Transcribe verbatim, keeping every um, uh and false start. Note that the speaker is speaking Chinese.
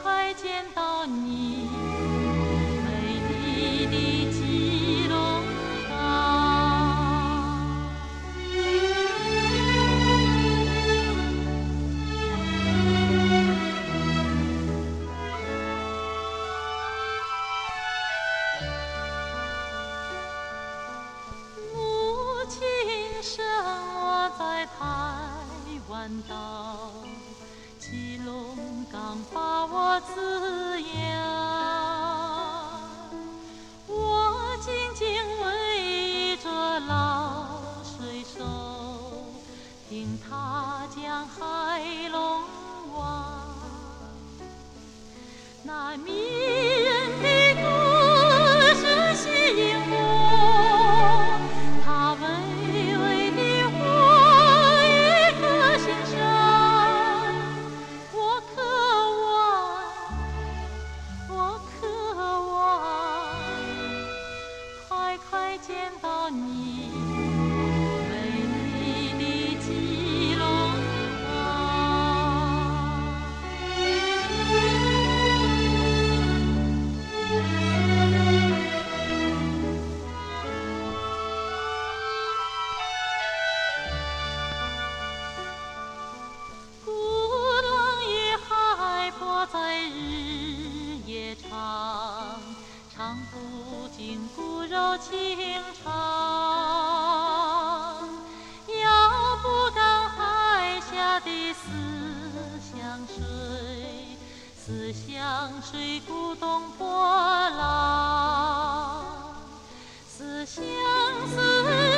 快见到你，美丽的基隆港。母亲生我在台湾岛，基隆港把我滋养，我紧紧围着老水手，听他讲海龙王，那迷人的歌声吸引我，他微微的话语可心善，我渴望，我渴望，快快见到你，美丽的基隆港。鼓浪屿海波在日夜唱，唱不尽骨肉情长。遥不感海下的思乡水，思乡水鼓动波浪，思乡思